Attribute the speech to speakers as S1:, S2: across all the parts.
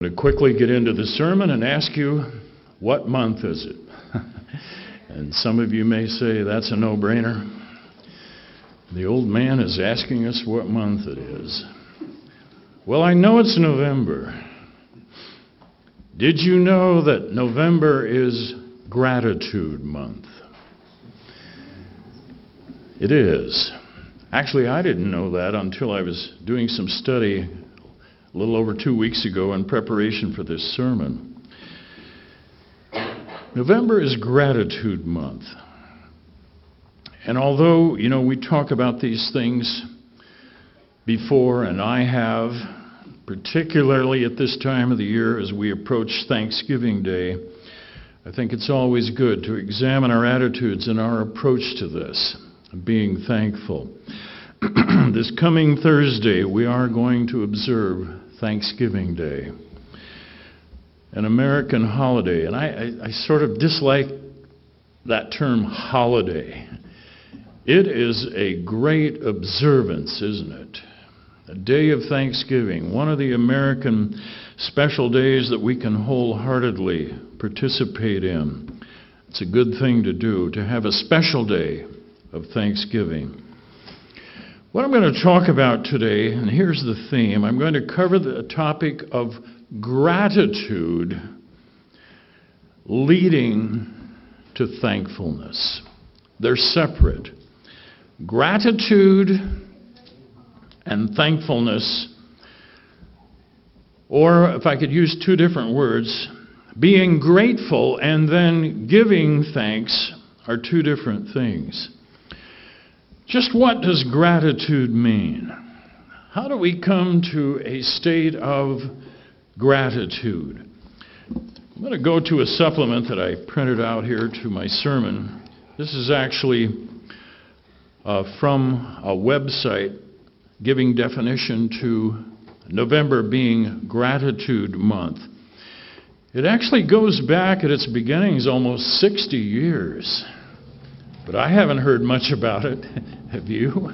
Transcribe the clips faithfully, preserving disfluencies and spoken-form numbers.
S1: To quickly get into the sermon and ask you, what month is it? And some of you may say, that's a no-brainer. The old man is asking us what month it is. Well, I know it's November. Did you know that November is Gratitude Month? It is. Actually, I didn't know that until I was doing some study a little over two weeks ago in preparation for this sermon. November is Gratitude Month. And although, you know, we talk about these things before, and I have, particularly at this time of the year as we approach Thanksgiving Day, I think it's always good to examine our attitudes and our approach to this, being thankful. This coming Thursday, we are going to observe Thanksgiving Day, an American holiday. And I, I, I sort of dislike that term holiday. It is a great observance, isn't it? A day of Thanksgiving, one of the American special days that we can wholeheartedly participate in. It's a good thing to do, to have a special day of Thanksgiving. What I'm going to talk about today, and here's the theme, I'm going to cover the topic of gratitude leading to thankfulness. They're separate. Gratitude and thankfulness, or if I could use two different words, being grateful and then giving thanks are two different things. Just what does gratitude mean? How do we come to a state of gratitude? I'm going to go to a supplement that I printed out here to my sermon. This is actually uh, from a website giving definition to November being Gratitude Month. It actually goes back at its beginnings almost sixty years. But I haven't heard much about it. Have you?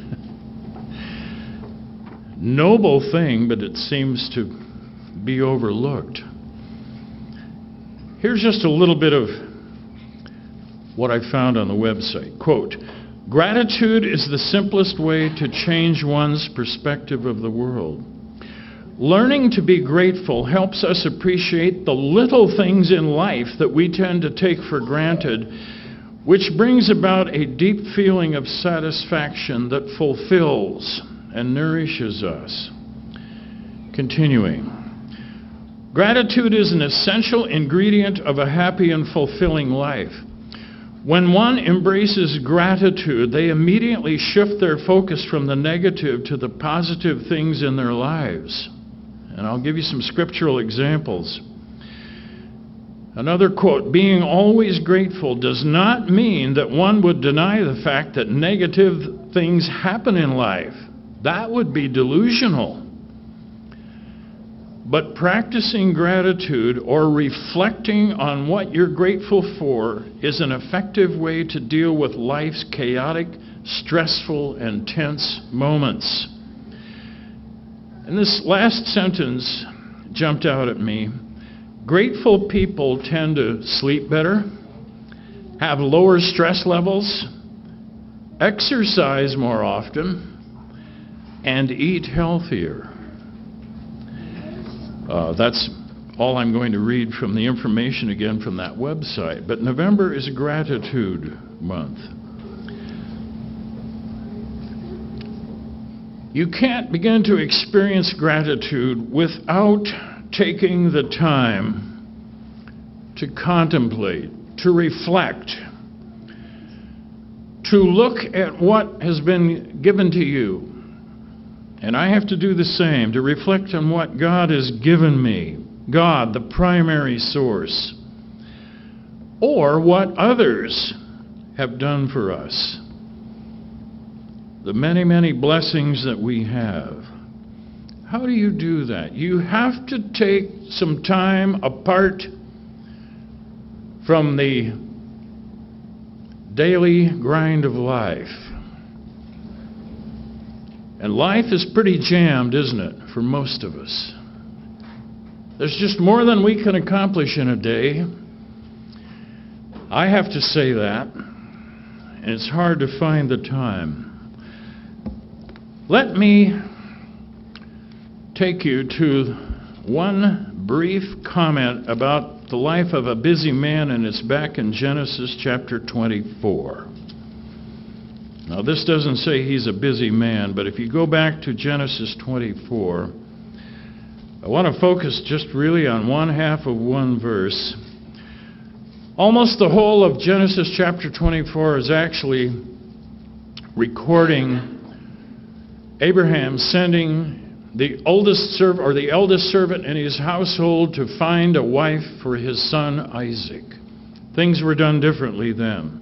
S1: Noble thing, but it seems to be overlooked. Here's just a little bit of what I found on the website. Quote, gratitude is the simplest way to change one's perspective of the world. Learning to be grateful helps us appreciate the little things in life that we tend to take for granted, which brings about a deep feeling of satisfaction that fulfills and nourishes us. Continuing. Gratitude is an essential ingredient of a happy and fulfilling life. When one embraces gratitude, they immediately shift their focus from the negative to the positive things in their lives. And I'll give you some scriptural examples. Another quote, being always grateful does not mean that one would deny the fact that negative things happen in life. That would be delusional. But practicing gratitude or reflecting on what you're grateful for is an effective way to deal with life's chaotic, stressful, and tense moments. And this last sentence jumped out at me. Grateful people tend to sleep better, have lower stress levels, exercise more often, and eat healthier. Uh, that's all I'm going to read from the information again from that website. But November is Gratitude Month. You can't begin to experience gratitude without taking the time to contemplate, to reflect, to look at what has been given to you. And I have to do the same, to reflect on what God has given me, God, the primary source, or what others have done for us. The many, many blessings that we have. How do you do that? You have to take some time apart from the daily grind of life. And life is pretty jammed, isn't it, for most of us? There's just more than we can accomplish in a day. I have to say that. And it's hard to find the time. Let me take you to one brief comment about the life of a busy man, and it's back in Genesis chapter twenty-four. Now, this doesn't say he's a busy man, but if you go back to Genesis twenty-four, I want to focus just really on one half of one verse. Almost the whole of Genesis chapter twenty-four is actually recording Abraham sending the oldest servant or the eldest servant in his household to find a wife for his son Isaac. Things were done differently then.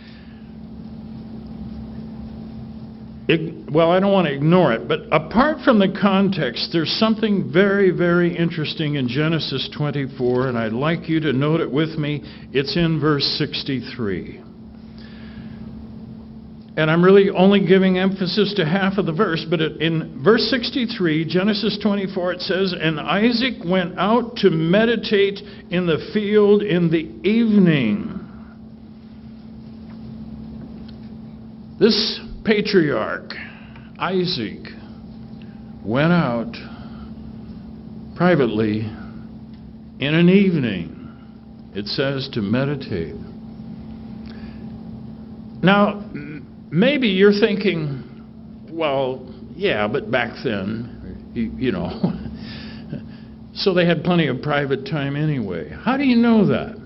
S1: It, well, I don't want to ignore it, but apart from the context, there's something very, very interesting in Genesis twenty-four, and I'd like you to note it with me. It's in verse sixty-three. And I'm really only giving emphasis to half of the verse, but it, in verse sixty-three, Genesis twenty-four, it says, "And Isaac went out to meditate in the field in the evening." This patriarch, Isaac, went out privately in an evening, it says, to meditate. Now, maybe you're thinking, well, yeah, but back then, you, you know, so they had plenty of private time anyway. How do you know that?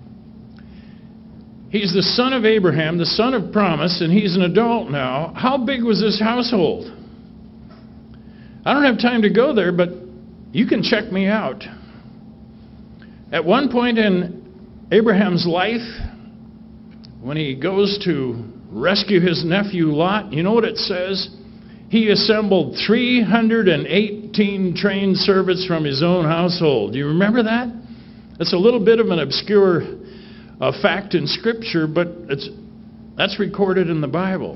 S1: He's the son of Abraham, the son of promise, and he's an adult now. How big was this household? I don't have time to go there, but you can check me out. At one point in Abraham's life, when he goes to rescue his nephew Lot, you know what it says? He assembled three hundred eighteen trained servants from his own household. Do you remember that? That's a little bit of an obscure uh, fact in Scripture, but it's that's recorded in the Bible.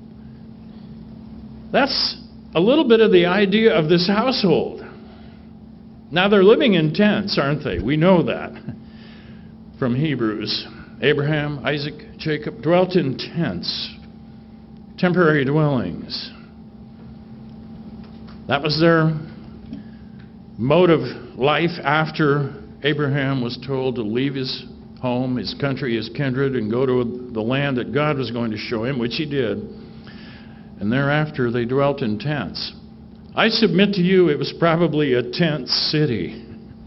S1: That's a little bit of the idea of this household. Now, they're living in tents, aren't they? We know that from Hebrews. Abraham, Isaac, Jacob dwelt in tents, temporary dwellings. That was their mode of life after Abraham was told to leave his home, his country, his kindred, and go to the land that God was going to show him, which he did. And thereafter, they dwelt in tents. I submit to you, it was probably a tent city.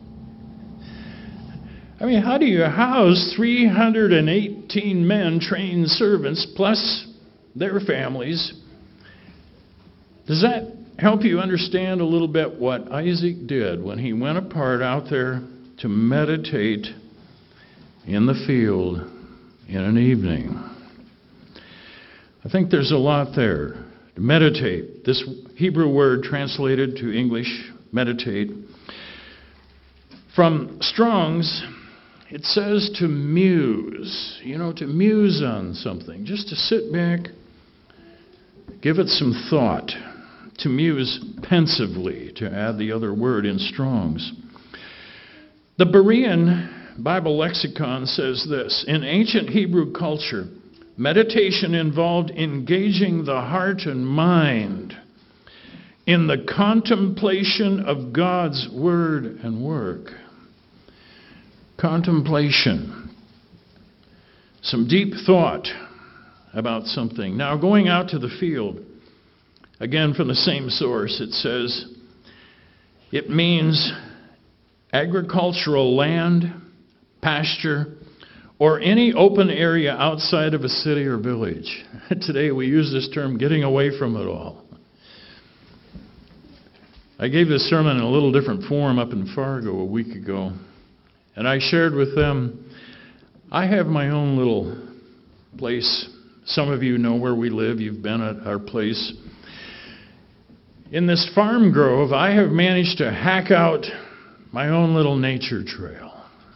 S1: I mean, how do you house three hundred eighteen men, trained servants, plus their families? Does that help you understand a little bit what Isaac did when he went apart out there to meditate in the field in an evening? I think there's a lot there. To meditate, this Hebrew word translated to English, meditate, from Strong's, it says to muse, you know, to muse on something, just to sit back, give it some thought, to muse pensively, to add the other word in Strong's. The Berean Bible lexicon says this: in ancient Hebrew culture, meditation involved engaging the heart and mind in the contemplation of God's word and work. Contemplation. Some deep thought about something. Now, going out to the field, again from the same source, it says it means agricultural land, pasture, or any open area outside of a city or village. Today we use this term, getting away from it all. I gave this sermon in a little different form up in Fargo a week ago, and I shared with them, I have my own little place. Some of you know where we live. You've been at our place. In this farm grove, I have managed to hack out my own little nature trail.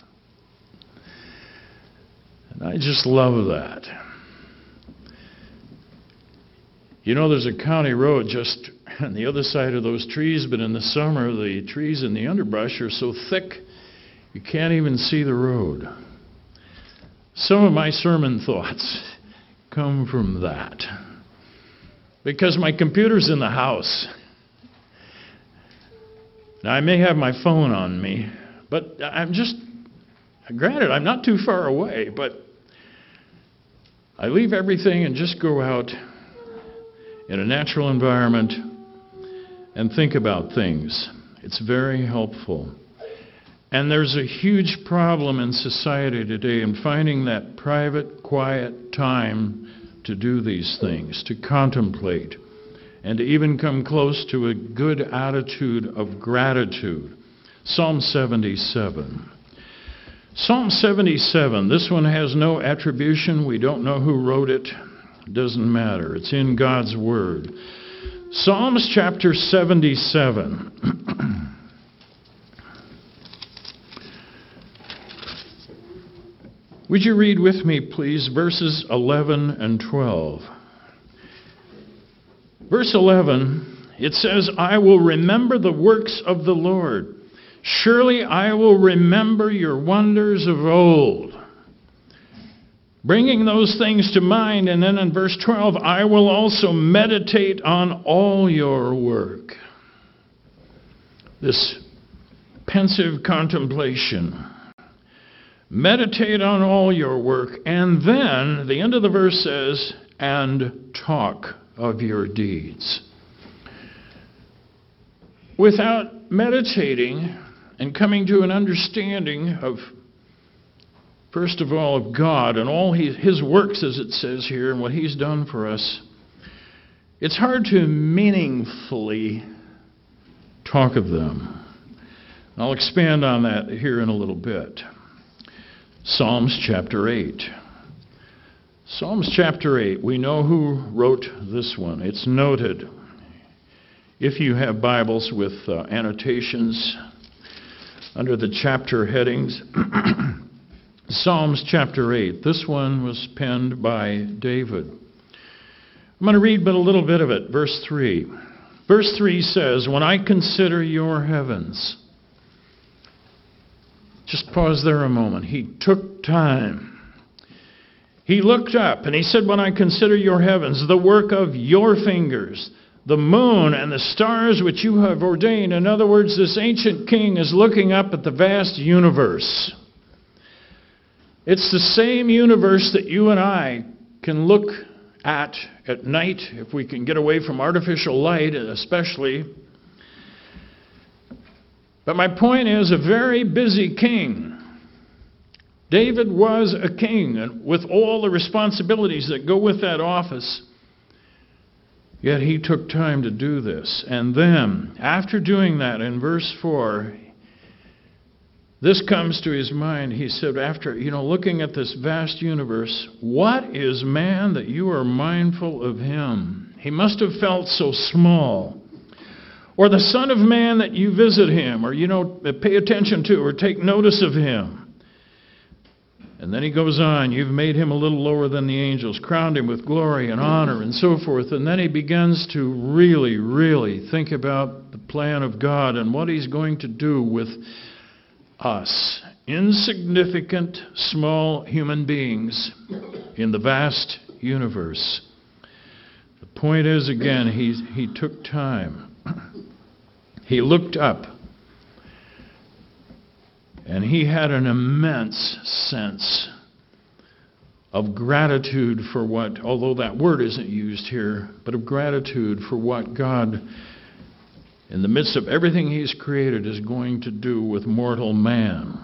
S1: And I just love that. You know, there's a county road just on the other side of those trees, but in the summer, the trees in the underbrush are so thick you can't even see the road. Some of my sermon thoughts come from that. Because my computer's in the house. Now, I may have my phone on me, but I'm just, granted, I'm not too far away, but I leave everything and just go out in a natural environment and think about things. It's very helpful. And there's a huge problem in society today in finding that private, quiet time to do these things, to contemplate, and to even come close to a good attitude of gratitude. Psalm seventy-seven. Psalm seventy-seven, this one has no attribution. We don't know who wrote it. It doesn't matter. It's in God's Word. Psalms chapter seventy-seven. Would you read with me, please, verses eleven and twelve? Verse eleven, it says, I will remember the works of the Lord. Surely I will remember your wonders of old. Bringing those things to mind, and then in verse twelve, I will also meditate on all your work. This pensive contemplation. Meditate on all your work, and then the end of the verse says, and talk of your deeds. Without meditating and coming to an understanding of, first of all, of God and all his, his works, as it says here, and what he's done for us, it's hard to meaningfully talk of them. And I'll expand on that here in a little bit. Psalms chapter eight. Psalms chapter eight. We know who wrote this one. It's noted. If you have Bibles with uh, annotations under the chapter headings, Psalms chapter eight. This one was penned by David. I'm going to read but a little bit of it. Verse three. Verse three says, when I consider your heavens. Just pause there a moment. He took time. He looked up and he said, when I consider your heavens, the work of your fingers, the moon and the stars which you have ordained. In other words, this ancient king is looking up at the vast universe. It's the same universe that you and I can look at at night, if we can get away from artificial light, especially. But my point is, a very busy king. David was a king, and with all the responsibilities that go with that office. Yet he took time to do this. And then, after doing that, in verse four, this comes to his mind. He said, after, you know, looking at this vast universe, what is man that you are mindful of him? He must have felt so small. Or the Son of Man that you visit him, or, you know, pay attention to, or take notice of him. And then he goes on, you've made him a little lower than the angels, crowned him with glory and honor and so forth. And then he begins to really, really think about the plan of God and what he's going to do with us, insignificant, small human beings in the vast universe. The point is, again, he, he took time. He looked up, and he had an immense sense of gratitude for what, although that word isn't used here, but of gratitude for what God, in the midst of everything he's created, is going to do with mortal man.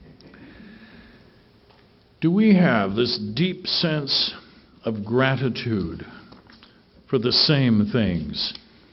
S1: Do we have this deep sense of gratitude for the same things?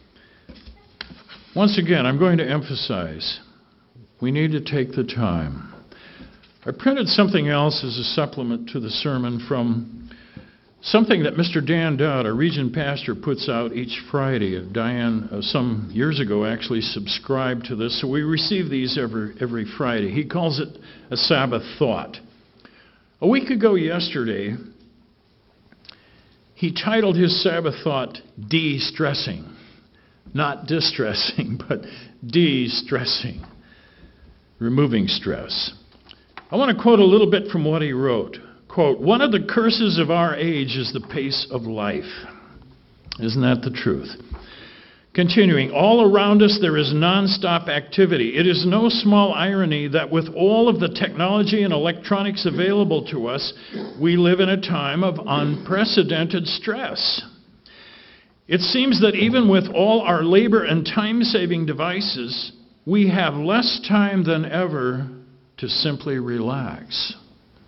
S1: Once again, I'm going to emphasize, we need to take the time. I printed something else as a supplement to the sermon from something that Mister Dan Dowd, our region pastor, puts out each Friday. Diane, uh, some years ago, actually subscribed to this, so we receive these every, every Friday. He calls it a Sabbath thought. A week ago yesterday, he titled his Sabbath thought, De-stressing. not distressing, but de-stressing, removing stress. I want to quote a little bit from what he wrote. Quote, "One of the curses of our age is the pace of life." Isn't that the truth? Continuing, "All around us there is nonstop activity. It is no small irony that with all of the technology and electronics available to us, we live in a time of unprecedented stress. It seems that even with all our labor and time-saving devices, we have less time than ever to simply relax.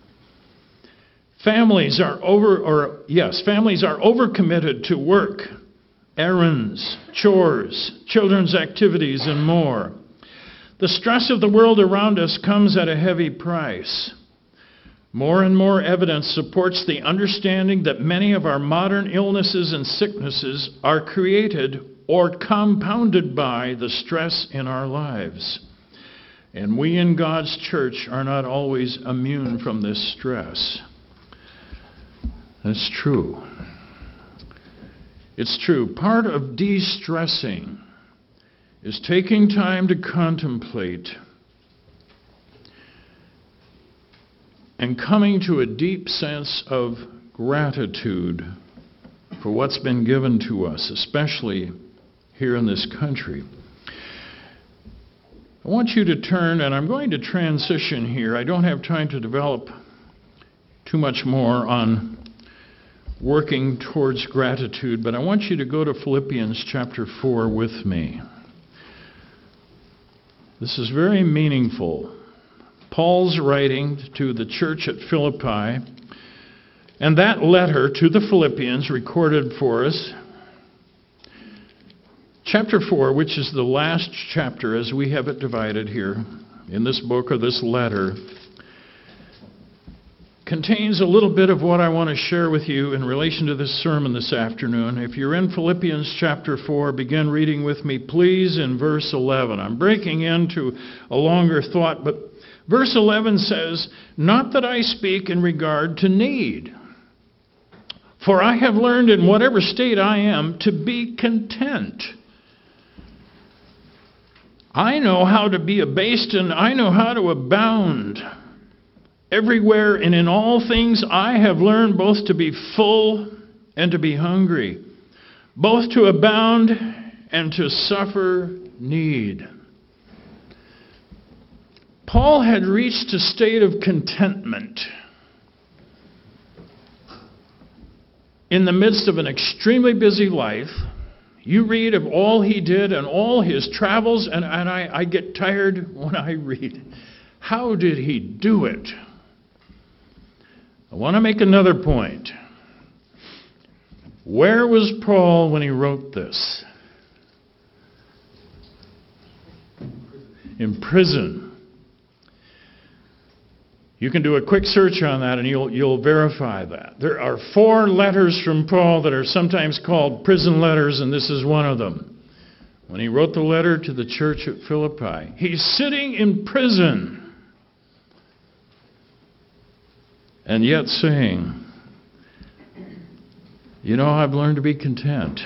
S1: Families are over, or yes, families are overcommitted to work, errands, chores, children's activities, and more. The stress of the world around us comes at a heavy price. More and more evidence supports the understanding that many of our modern illnesses and sicknesses are created or compounded by the stress in our lives. And we in God's church are not always immune from this stress." That's true. It's true. Part of de-stressing is taking time to contemplate and coming to a deep sense of gratitude for what's been given to us, especially here in this country. I want you to turn, and I'm going to transition here. I don't have time to develop too much more on working towards gratitude, but I want you to go to Philippians chapter four with me. This is very meaningful. Paul's writing to the church at Philippi, and that letter to the Philippians recorded for us. Chapter four, which is the last chapter as we have it divided here in this book or this letter, contains a little bit of what I want to share with you in relation to this sermon this afternoon. If you're in Philippians chapter four, begin reading with me, please, in verse eleven. I'm breaking into a longer thought, but verse eleven says, "Not that I speak in regard to need, for I have learned in whatever state I am to be content. I know how to be abased and I know how to abound. Everywhere and in all things I have learned both to be full and to be hungry, both to abound and to suffer need." Paul had reached a state of contentment in the midst of an extremely busy life. You read of all he did and all his travels, and, and I, I get tired when I read. How did he do it? I want to make another point. Where was Paul when he wrote this? In prison. You can do a quick search on that and you'll, you'll verify that. There are four letters from Paul that are sometimes called prison letters, and this is one of them. When he wrote the letter to the church at Philippi, he's sitting in prison and yet saying, you know, I've learned to be content.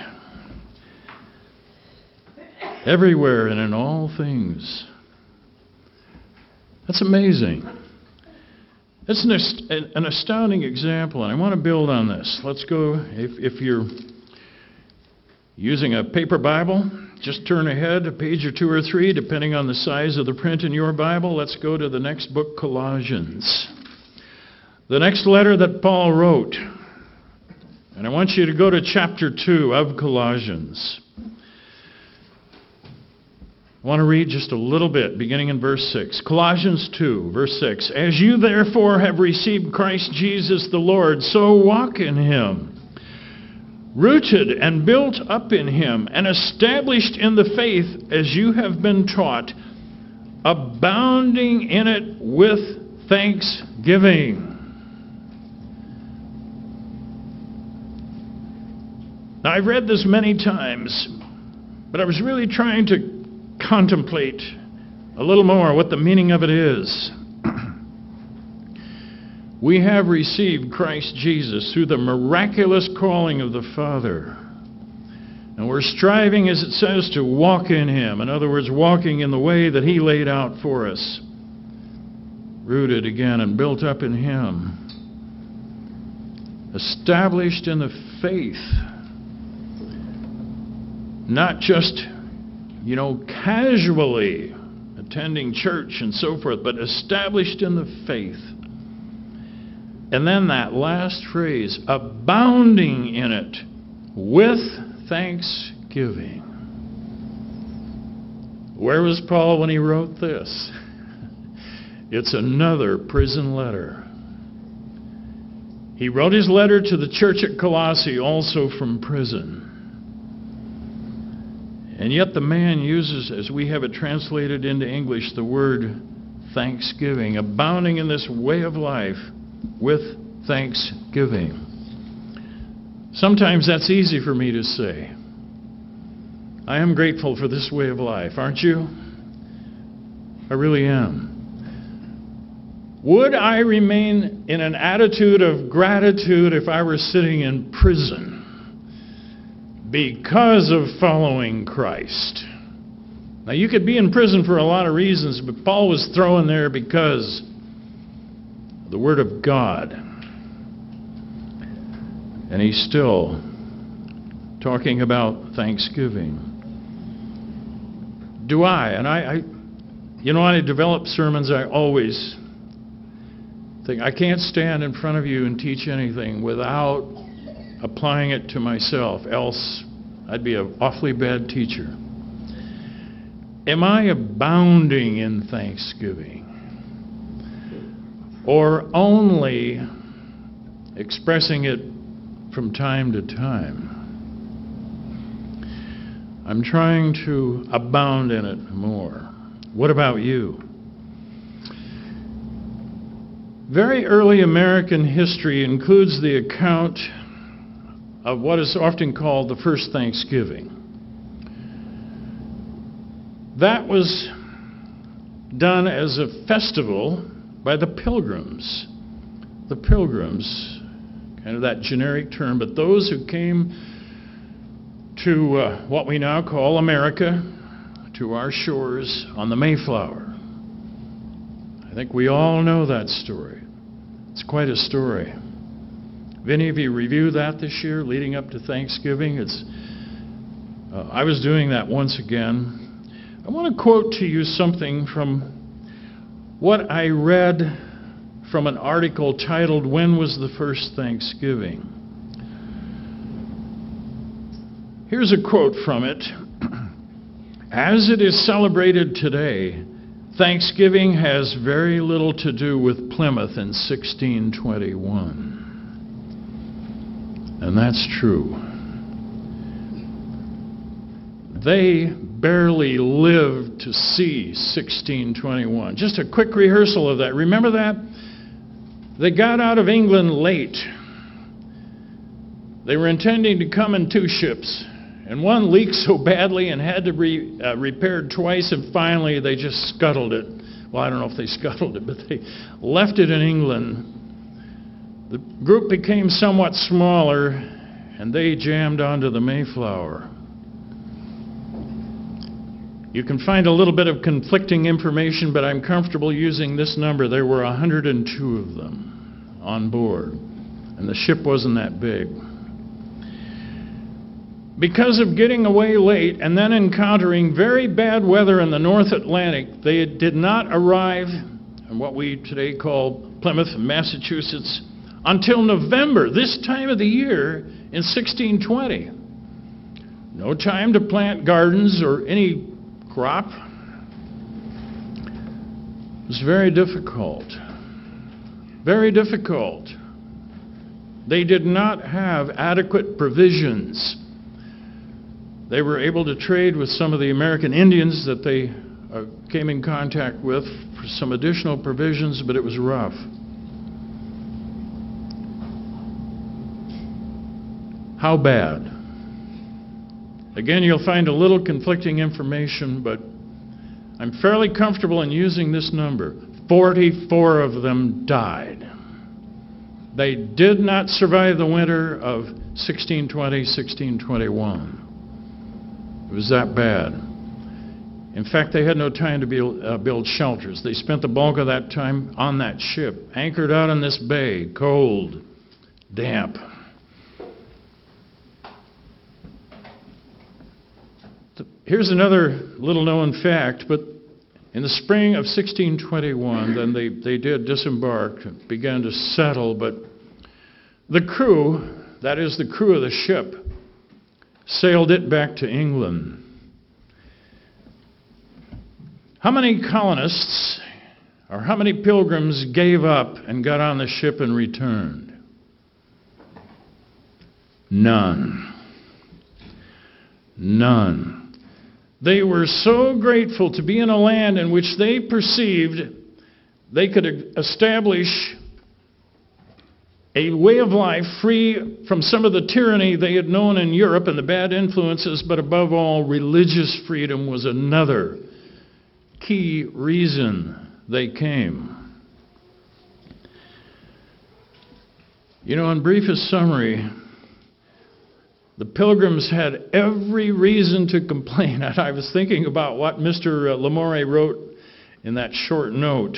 S1: Everywhere and in all things. That's amazing. It's an, ast- an astounding example, and I want to build on this. Let's go, if, if you're using a paper Bible, just turn ahead a page or two or three, depending on the size of the print in your Bible. Let's go to the next book, Colossians. The next letter that Paul wrote. And I want you to go to chapter two of Colossians. I want to read just a little bit, beginning in verse six. Colossians two, verse six. "As you therefore have received Christ Jesus the Lord, so walk in him, rooted and built up in him, and established in the faith as you have been taught, abounding in it with thanksgiving." Now, I've read this many times, but I was really trying to contemplate a little more what the meaning of it is. We have received Christ Jesus through the miraculous calling of the Father. And we're striving, as it says, to walk in Him. In other words, walking in the way that He laid out for us. Rooted again and built up in Him. Established in the faith. Not just, you know, casually attending church and so forth, but established in the faith. And then that last phrase, abounding in it with thanksgiving. Where was Paul when he wrote this? It's another prison letter. He wrote his letter to the church at Colossae also from prison. And yet the man uses, as we have it translated into English, the word thanksgiving, abounding in this way of life with thanksgiving. Sometimes that's easy for me to say. I am grateful for this way of life, aren't you? I really am. Would I remain in an attitude of gratitude if I were sitting in prison because of following Christ? Now, you could be in prison for a lot of reasons, but Paul was thrown there because of the Word of God. And he's still talking about thanksgiving. Do I? And I, I you know, when I develop sermons, I always think I can't stand in front of you and teach anything without applying it to myself, else I'd be an awfully bad teacher. Am I abounding in thanksgiving? Or only expressing it from time to time? I'm trying to abound in it more. What about you? Very early American history includes the account of what is often called the first Thanksgiving. That was done as a festival by the Pilgrims. The Pilgrims, kind of that generic term, but those who came to uh, what we now call America, to our shores on the Mayflower. I think we all know that story. It's quite a story. Have any of you reviewed that this year, leading up to Thanksgiving? It's. Uh, I was doing that once again. I want to quote to you something from what I read from an article titled, "When Was the First Thanksgiving?" Here's a quote from it. As it is celebrated today, Thanksgiving has very little to do with Plymouth in sixteen twenty-one. And that's true. They barely lived to see sixteen twenty-one. Just a quick rehearsal of that. Remember that? They got out of England late. They were intending to come in two ships. And one leaked so badly and had to be uh, repaired twice, and finally they just scuttled it. Well, I don't know if they scuttled it, but they left it in England. The group became somewhat smaller, and they jammed onto the Mayflower. You can find a little bit of conflicting information, but I'm comfortable using this number. There were one hundred two of them on board, and the ship wasn't that big. Because of getting away late and then encountering very bad weather in the North Atlantic, they did not arrive in what we today call Plymouth, Massachusetts, until November, this time of the year in sixteen twenty. No time to plant gardens or any crop. It was very difficult. Very difficult. They did not have adequate provisions. They were able to trade with some of the American Indians that they uh, came in contact with for some additional provisions, but it was rough. How bad? Again, you'll find a little conflicting information, but I'm fairly comfortable in using this number. forty-four of them died. They did not survive the winter of sixteen twenty, sixteen twenty-one. It was that bad. In fact, they had no time to build, uh, build shelters. They spent the bulk of that time on that ship, anchored out in this bay, cold, damp. Here's another little-known fact, but in the spring of sixteen twenty-one, then they, they did disembark, began to settle, but the crew, that is the crew of the ship, sailed it back to England. How many colonists or how many pilgrims gave up and got on the ship and returned? None. None. They were so grateful to be in a land in which they perceived they could establish a way of life free from some of the tyranny they had known in Europe and the bad influences, but above all, religious freedom was another key reason they came. You know, in briefest summary, the Pilgrims had every reason to complain. And I was thinking about what Mister Lamore wrote in that short note.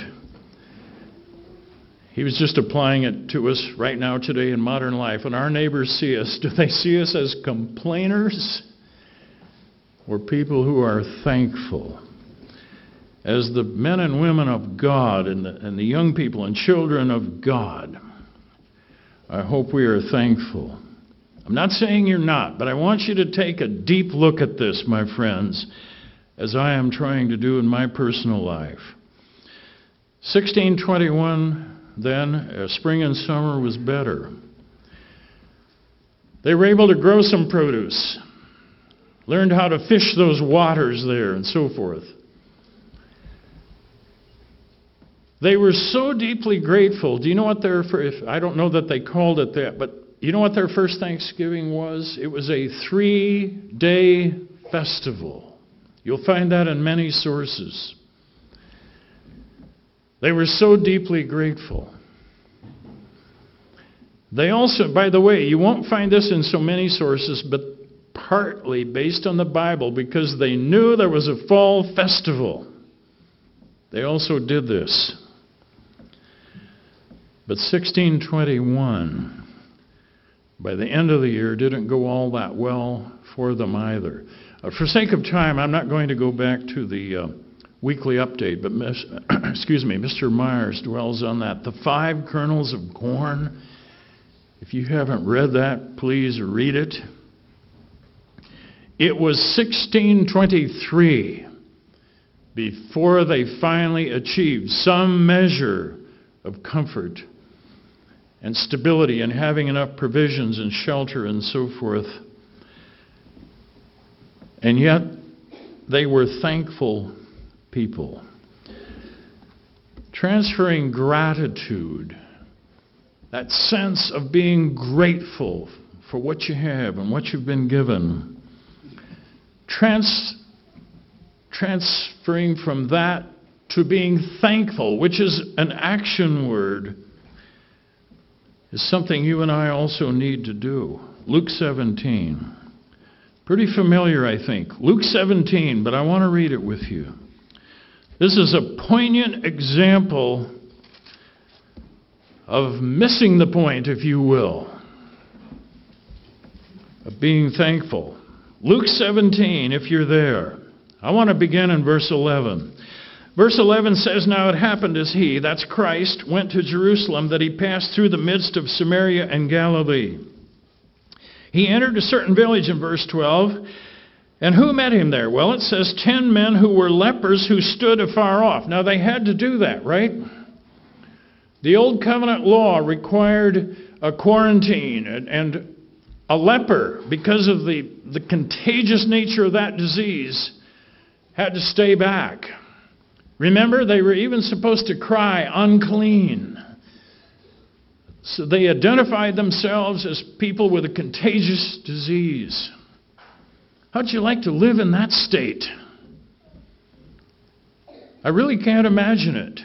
S1: He was just applying it to us right now today in modern life. When our neighbors see us, do they see us as complainers or people who are thankful? As the men and women of God and the, and the young people and children of God, I hope we are thankful. I'm not saying you're not, but I want you to take a deep look at this, my friends, as I am trying to do in my personal life. sixteen twenty-one, then, uh, spring and summer was better. They were able to grow some produce, learned how to fish those waters there, and so forth. They were so deeply grateful. Do you know what their first, I don't know that they called it that, but you know what their first Thanksgiving was? It was a three-day festival. You'll find that in many sources. They were so deeply grateful. They also, by the way, you won't find this in so many sources, but partly based on the Bible, because they knew there was a fall festival. They also did this. But sixteen twenty-one, by the end of the year, didn't go all that well for them either. Uh, for sake of time, I'm not going to go back to the uh, weekly update, but miss, excuse me, Mister Myers dwells on that. The five kernels of corn. If you haven't read that, please read it. It was sixteen twenty-three before they finally achieved some measure of comfort and stability and having enough provisions and shelter and so forth. And yet, they were thankful people. Transferring gratitude, that sense of being grateful for what you have and what you've been given. Trans, transferring from that to being thankful, which is an action word, is something you and I also need to do. Luke seventeen. Pretty familiar, I think. Luke seventeen, but I want to read it with you. This is a poignant example of missing the point, if you will, of being thankful. Luke seventeen, if you're there. I want to begin in verse eleven. Verse eleven says, "Now it happened as he," that's Christ, "went to Jerusalem, that he passed through the midst of Samaria and Galilee. He entered a certain village," in verse twelve, "and who met him there?" Well, it says ten men who were lepers who stood afar off. Now they had to do that, right? The Old Covenant law required a quarantine, and, and a leper, because of the, the contagious nature of that disease, had to stay back. Remember, they were even supposed to cry, "Unclean." So they identified themselves as people with a contagious disease. How'd you like to live in that state? I really can't imagine it.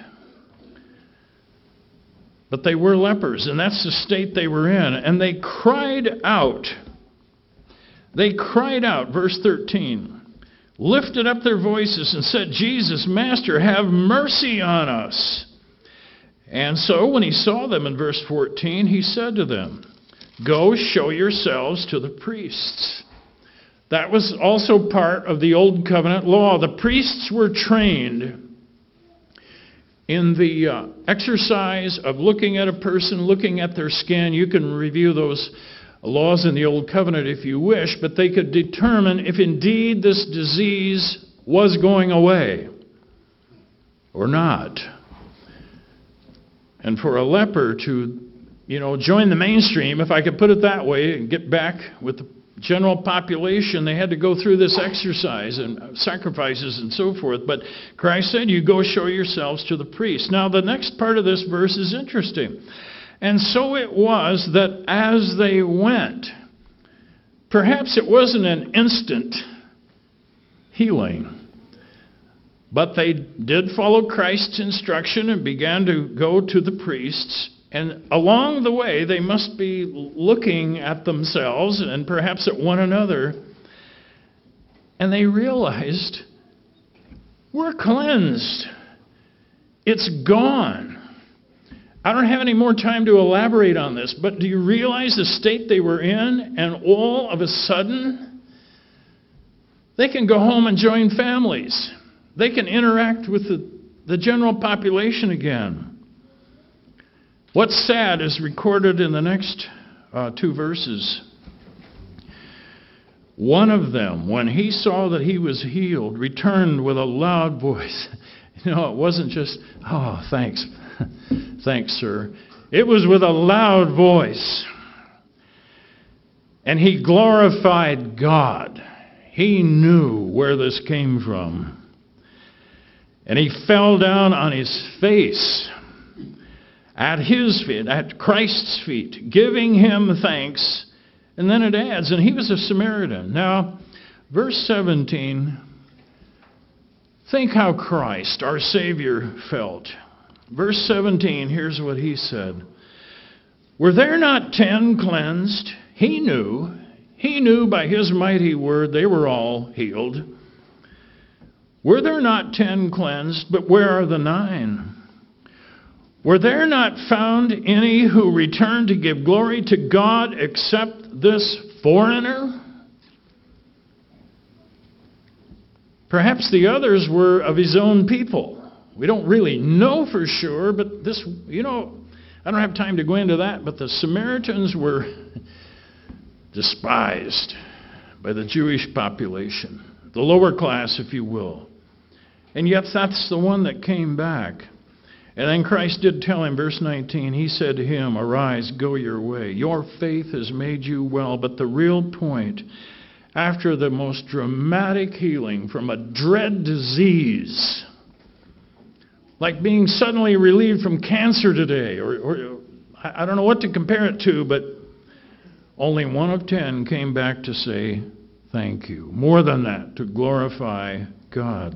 S1: But they were lepers, and that's the state they were in. And they cried out. They cried out, verse thirteen. lifted up their voices and said, "Jesus, Master, have mercy on us." And so when he saw them in verse fourteen, he said to them, "Go show yourselves to the priests." That was also part of the Old Covenant law. The priests were trained in the uh, exercise of looking at a person, looking at their skin. You can review those laws in the Old Covenant if you wish, but they could determine if indeed this disease was going away or not. And for a leper to, you know, join the mainstream, if I could put it that way, and get back with the general population, they had to go through this exercise and sacrifices and so forth. But Christ said, "You go show yourselves to the priest." Now, the next part of this verse is interesting. And so it was that as they went, perhaps it wasn't an instant healing, but they did follow Christ's instruction and began to go to the priests. And along the way, they must be looking at themselves and perhaps at one another. And they realized, we're cleansed. It's gone. I don't have any more time to elaborate on this, but do you realize the state they were in? And all of a sudden, they can go home and join families. They can interact with the, the general population again. What's sad is recorded in the next uh, two verses. One of them, when he saw that he was healed, returned with a loud voice. You know, it wasn't just, "Oh, thanks. Thanks, sir." It was with a loud voice. And he glorified God. He knew where this came from. And he fell down on his face at his feet, at Christ's feet, giving him thanks. And then it adds, and he was a Samaritan. Now, verse seventeen, think how Christ, our Savior, felt. Verse seventeen, here's what he said. "Were there not ten cleansed?" He knew. He knew by his mighty word they were all healed. "Were there not ten cleansed? But where are the nine? Were there not found any who returned to give glory to God except this foreigner?" Perhaps the others were of his own people. We don't really know for sure, but this, you know, I don't have time to go into that, but the Samaritans were despised by the Jewish population, the lower class, if you will. And yet that's the one that came back. And then Christ did tell him, verse nineteen, he said to him, "Arise, go your way. Your faith has made you well." But the real point, after the most dramatic healing from a dread disease, like being suddenly relieved from cancer today, or, or I don't know what to compare it to, but only one of ten came back to say thank you. More than that, to glorify God.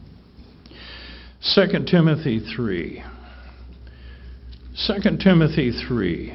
S1: Second Timothy three. Second Timothy three.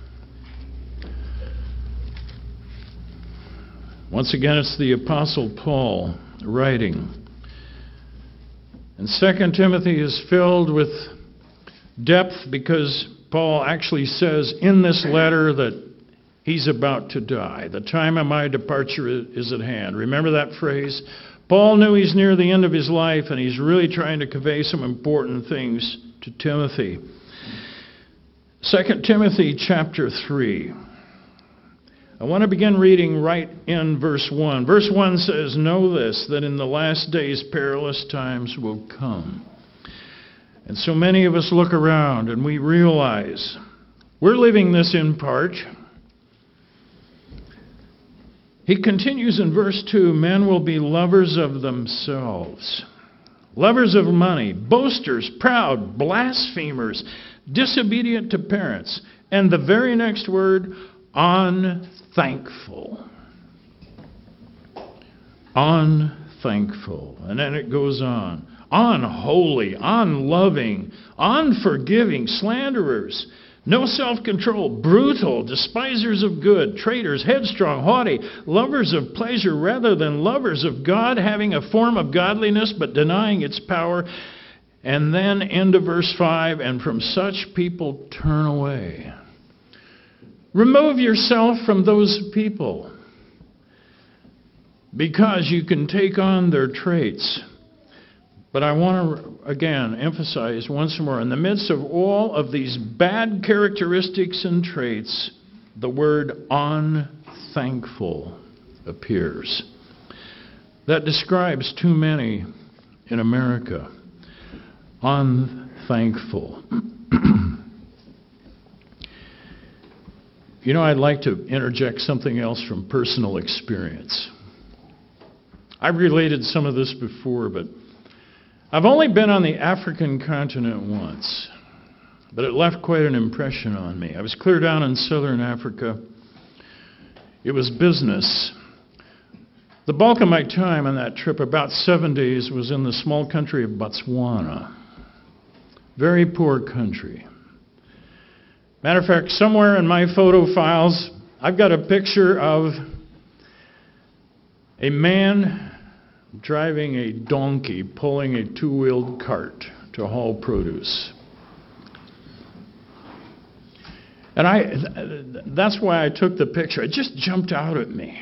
S1: Once again, it's the Apostle Paul writing. And Second Timothy is filled with depth because Paul actually says in this letter that he's about to die. The time of my departure is at hand. Remember that phrase? Paul knew he's near the end of his life, and he's really trying to convey some important things to Timothy. Second Timothy chapter three. I want to begin reading right in verse one. Verse one says, "Know this, that in the last days perilous times will come." And so many of us look around and we realize we're living this in part. He continues in verse two, "Men will be lovers of themselves, lovers of money, boasters, proud, blasphemers, disobedient to parents." And the very next word, unthankful. Unthankful. And then it goes on. Unholy, unloving, unforgiving, slanderers, No self-control, brutal, despisers of good, traitors, headstrong, haughty, lovers of pleasure rather than lovers of God, having a form of godliness but denying its power. And then into verse five, and from such people turn away. Remove yourself from those people because you can take on their traits. But I want to, again, emphasize once more, in the midst of all of these bad characteristics and traits, the word unthankful appears. That describes too many in America. Unthankful. You know, I'd like to interject something else from personal experience. I've related some of this before, but I've only been on the African continent once, but it left quite an impression on me. I was clear down in southern Africa. It was business. The bulk of my time on that trip, about seven days, was in the small country of Botswana. Very poor country. Matter of fact, somewhere in my photo files, I've got a picture of a man driving a donkey, pulling a two-wheeled cart to haul produce. And I, that's why I took the picture. It just jumped out at me.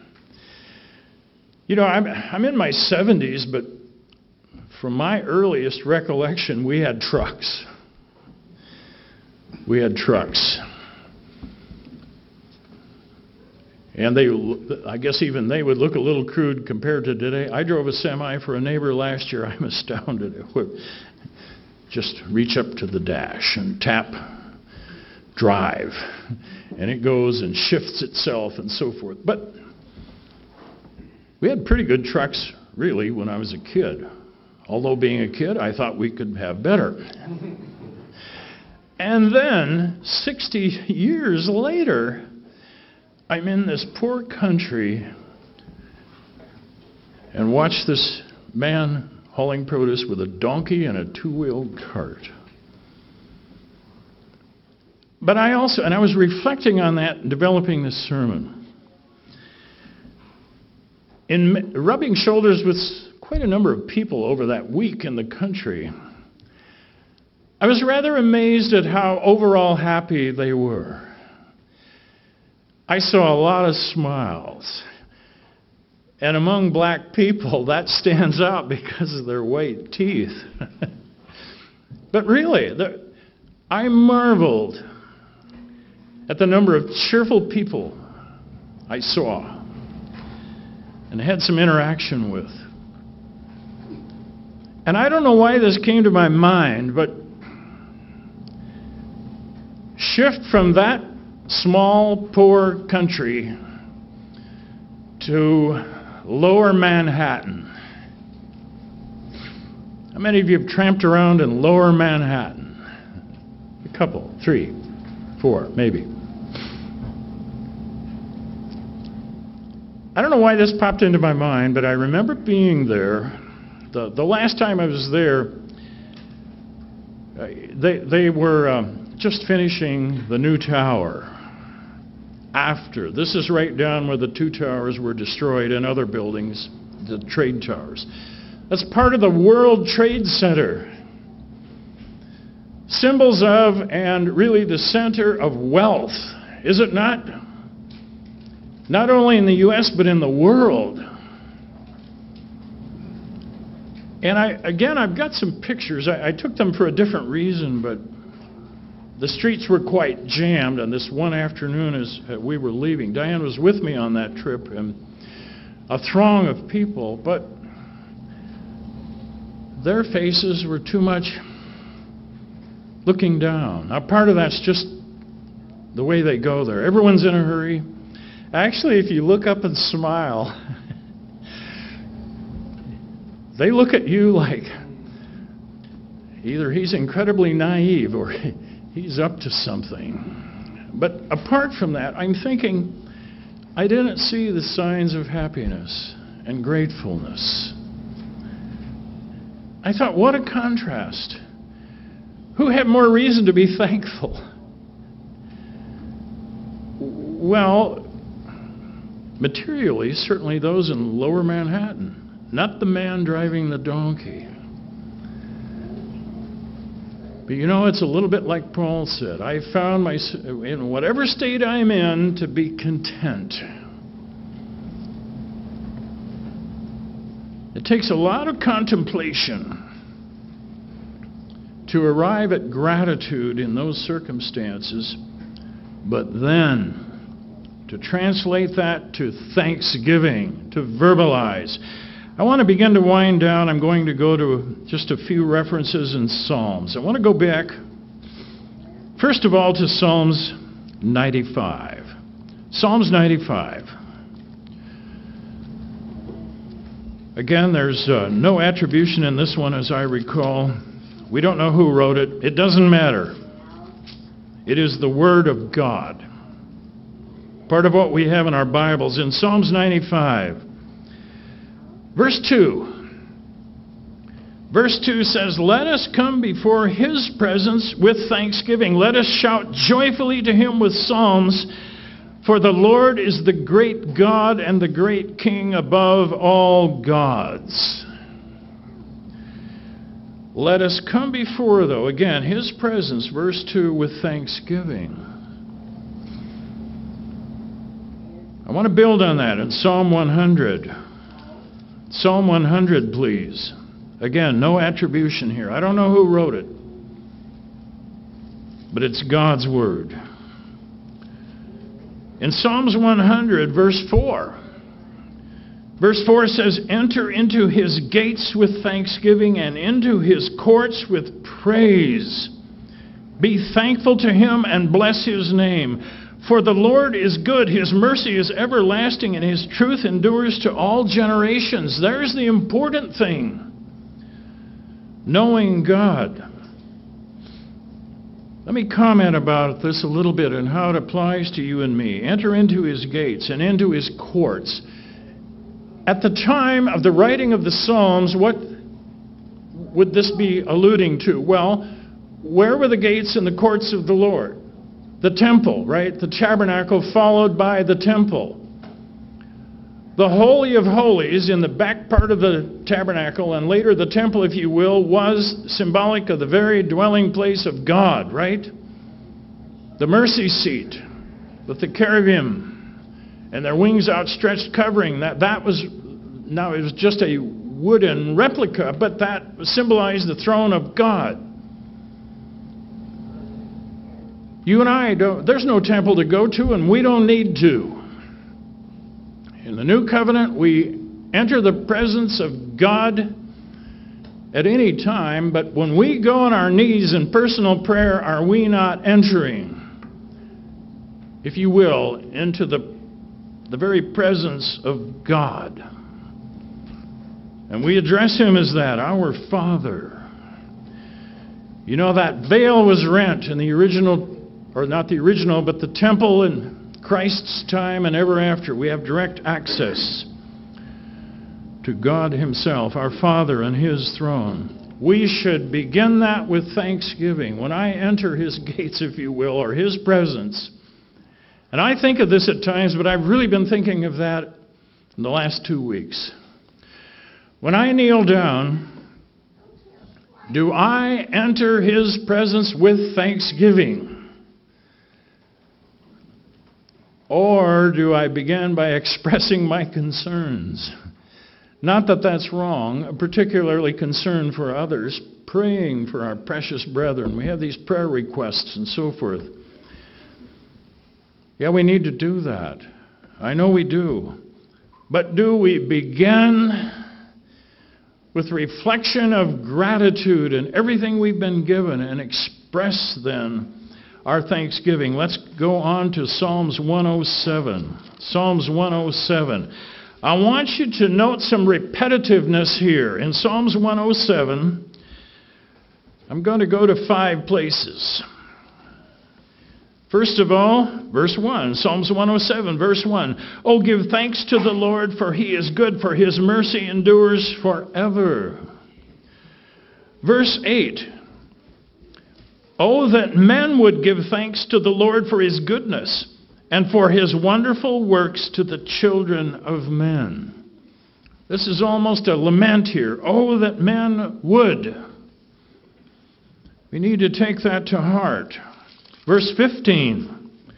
S1: You know, I'm, I'm in my seventies, but from my earliest recollection, we had trucks. We had trucks. And they, I guess even they would look a little crude compared to today. I drove a semi for a neighbor last year. I'm astounded. It would just reach up to the dash and tap drive. And it goes and shifts itself and so forth. But we had pretty good trucks, really, when I was a kid. Although being a kid, I thought we could have better. And then, sixty years later, I'm in this poor country and watch this man hauling produce with a donkey and a two-wheeled cart. But I also, and I was reflecting on that and developing this sermon. In rubbing shoulders with quite a number of people over that week in the country, I was rather amazed at how overall happy they were. I saw a lot of smiles. And among black people, that stands out because of their white teeth. But really, the, I marveled at the number of cheerful people I saw and had some interaction with. And I don't know why this came to my mind, but shift from that small, poor country to lower Manhattan. How many of you have tramped around in lower Manhattan? A couple, three, four, maybe. I don't know why this popped into my mind, but I remember being there. The, the last time I was there, they, they were um, just finishing the new tower. After. This is right down where the two towers were destroyed and other buildings, the trade towers. That's part of the World Trade Center. Symbols of and really the center of wealth, is it not? Not only in the U S but in the world. And I, again, I've got some pictures. I, I took them for a different reason, but the streets were quite jammed, and this one afternoon as we were leaving, Diane was with me on that trip, and a throng of people, but their faces were too much looking down. Now, part of that's just the way they go there. Everyone's in a hurry. Actually, if you look up and smile, they look at you like either he's incredibly naive or he's up to something. But apart from that, I'm thinking, I didn't see the signs of happiness and gratefulness. I thought, what a contrast. Who had more reason to be thankful? Well, materially, certainly those in lower Manhattan, not the man driving the donkey. But you know, it's a little bit like Paul said. I found my, in whatever state I'm in, to be content. It takes a lot of contemplation to arrive at gratitude in those circumstances, but then to translate that to thanksgiving, to verbalize. I want to begin to wind down. I'm going to go to just a few references in Psalms. I want to go back, first of all, to Psalms ninety-five. Psalms ninety-five. Again, there's uh, no attribution in this one, as I recall. We don't know who wrote it. It doesn't matter. It is the Word of God. Part of what we have in our Bibles. In Psalms ninety-five, verse two. Verse two says, "Let us come before His presence with thanksgiving. Let us shout joyfully to Him with psalms. For the Lord is the great God and the great King above all gods." Let us come before, though, again, His presence, verse two, with thanksgiving. I want to build on that in Psalm one hundred. Psalm one hundred, please. Again, no attribution here. I don't know who wrote it, but it's God's Word. In Psalms one hundred, verse four, verse four says, "Enter into His gates with thanksgiving and into His courts with praise. Be thankful to Him and bless His name. For the Lord is good, His mercy is everlasting, and His truth endures to all generations." There's the important thing. Knowing God. Let me comment about this a little bit and how it applies to you and me. Enter into His gates and into His courts. At the time of the writing of the Psalms, what would this be alluding to? Well, where were the gates and the courts of the Lord? The temple, right? The tabernacle followed by the temple. The Holy of Holies in the back part of the tabernacle, and later the temple, if you will, was symbolic of the very dwelling place of God, right? The mercy seat with the cherubim and their wings outstretched covering. That, that was, now it was just a wooden replica, but that symbolized the throne of God. You and I, don't, there's no temple to go to, and we don't need to. In the New Covenant, we enter the presence of God at any time, but when we go on our knees in personal prayer, are we not entering, if you will, into the, the very presence of God? And we address Him as that, our Father. You know, that veil was rent in the original, or not the original, but the temple in Christ's time and ever after. We have direct access to God Himself, our Father, and His throne. We should begin that with thanksgiving. When I enter His gates, if you will, or His presence, and I think of this at times, but I've really been thinking of that in the last two weeks. When I kneel down, do I enter His presence with thanksgiving? Or do I begin by expressing my concerns? Not that that's wrong, particularly concern for others, praying for our precious brethren. We have these prayer requests and so forth. Yeah, we need to do that. I know we do. But do we begin with reflection of gratitude and everything we've been given and express then our thanksgiving? Let's go on to Psalms one oh seven. Psalms one oh seven. I want you to note some repetitiveness here. In Psalms one oh seven, I'm going to go to five places. First of all, verse one, Psalms one oh seven, verse one. "Oh, give thanks to the Lord, for He is good, for His mercy endures forever." Verse eight. "Oh, that men would give thanks to the Lord for His goodness, and for his wonderful works to the children of men. This is almost a lament here. Oh, that men would. We need to take that to heart. Verse fifteen.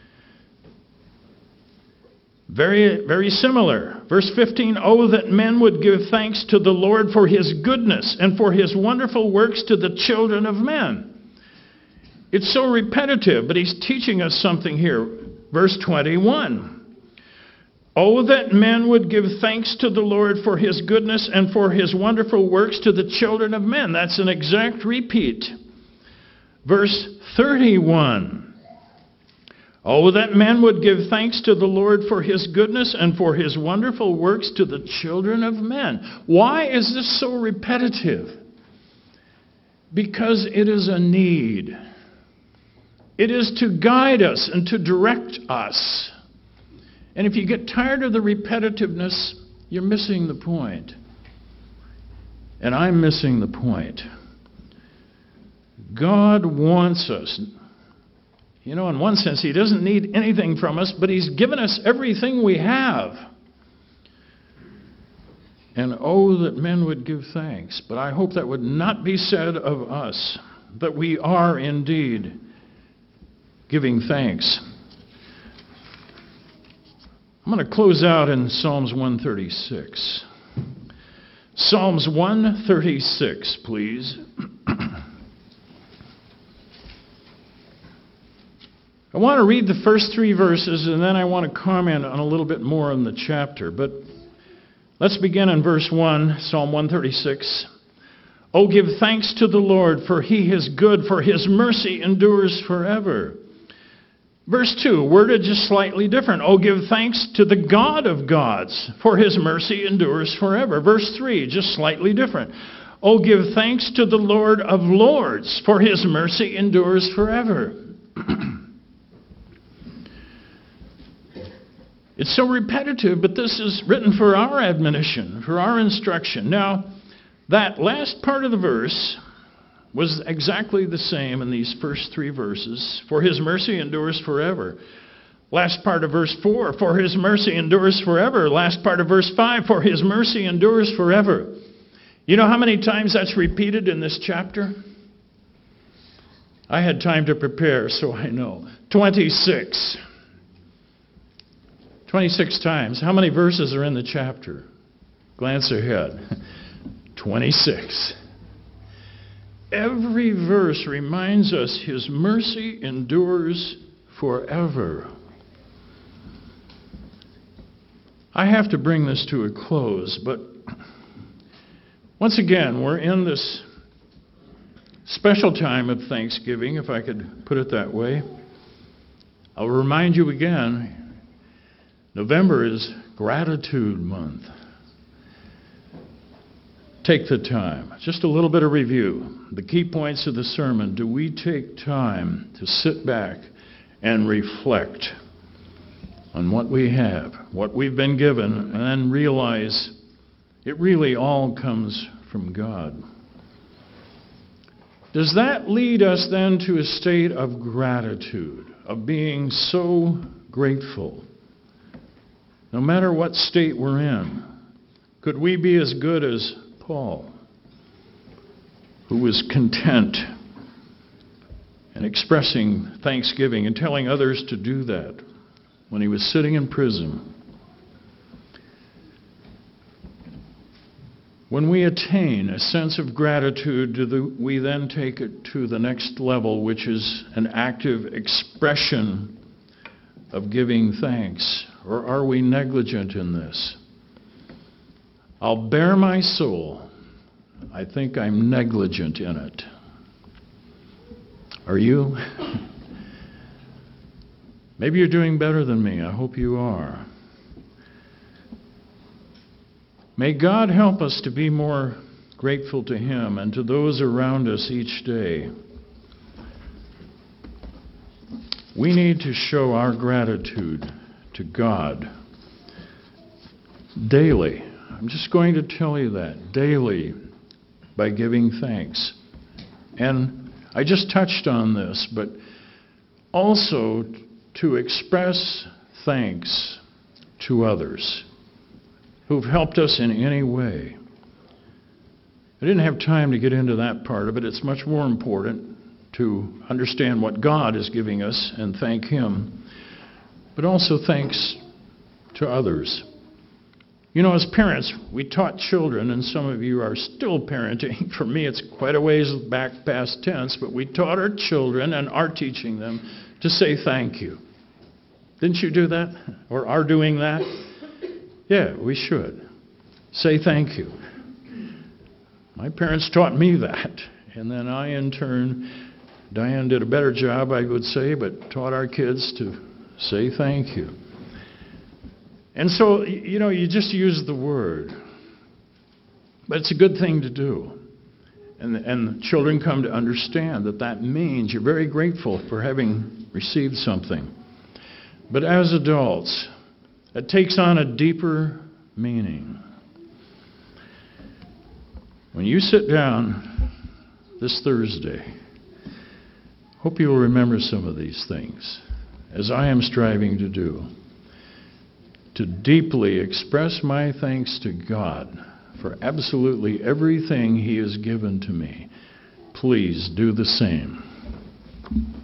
S1: Very, very similar. Verse fifteen, oh, that men would give thanks to the Lord for his goodness and for his wonderful works to the children of men. It's so repetitive, but he's teaching us something here. Verse twenty-one, oh, that men would give thanks to the Lord for his goodness and for his wonderful works to the children of men. That's an exact repeat. Verse thirty-one, oh, that men would give thanks to the Lord for his goodness and for his wonderful works to the children of men. Why is this so repetitive? Because it is a need. It is to guide us and to direct us. And if you get tired of the repetitiveness, you're missing the point. And I'm missing the point. God wants us. You know, in one sense, he doesn't need anything from us, but he's given us everything we have. And oh, that men would give thanks. But I hope that would not be said of us, that we are indeed giving thanks. I'm going to close out in Psalms one thirty-six. Psalms one thirty-six, please. I want to read the first three verses, and then I want to comment on a little bit more in the chapter. But let's begin in verse one, Psalm one thirty-six. Oh, give thanks to the Lord, for he is good, for his mercy endures forever. Verse two, worded just slightly different. Oh, give thanks to the God of gods, for his mercy endures forever. Verse three, just slightly different. Oh, give thanks to the Lord of lords, for his mercy endures forever. It's so repetitive, but this is written for our admonition, for our instruction. Now, that last part of the verse was exactly the same in these first three verses. For his mercy endures forever. Last part of verse four, for his mercy endures forever. Last part of verse five, for his mercy endures forever. You know how many times that's repeated in this chapter? I had time to prepare, so I know. twenty-six. twenty-six times. How many verses are in the chapter? Glance ahead. twenty-six. Every verse reminds us his mercy endures forever. I have to bring this to a close, but once again, we're in this special time of Thanksgiving, if I could put it that way. I'll remind you again, November is Gratitude Month. Take the time. Just a little bit of review. The key points of the sermon. Do we take time to sit back and reflect on what we have, what we've been given, and then realize it really all comes from God? Does that lead us then to a state of gratitude, of being so grateful? No matter what state we're in, could we be as good as Paul, who was content and expressing thanksgiving and telling others to do that when he was sitting in prison? When we attain a sense of gratitude, do the, we then take it to the next level, which is an active expression of giving thanks? Or are we negligent in this? I'll bare my soul. I think I'm negligent in it. Are you? Maybe you're doing better than me. I hope you are. May God help us to be more grateful to Him and to those around us each day. We need to show our gratitude to God daily. I'm just going to tell you that, daily, by giving thanks. And I just touched on this, but also to express thanks to others who've helped us in any way. I didn't have time to get into that part of it. It's much more important to understand what God is giving us and thank Him, but also thanks to others. You know, as parents, we taught children, and some of you are still parenting. For me, it's quite a ways back past tense, but we taught our children and are teaching them to say thank you. Didn't you do that? Or are doing that? Yeah, we should. Say thank you. My parents taught me that. And then I, in turn, Diane did a better job, I would say, but taught our kids to say thank you. And so, you know, you just use the word. But it's a good thing to do. And, and children come to understand that that means you're very grateful for having received something. But as adults, it takes on a deeper meaning. When you sit down this Thursday, hope you'll remember some of these things, as I am striving to do, to deeply express my thanks to God for absolutely everything He has given to me. Please do the same.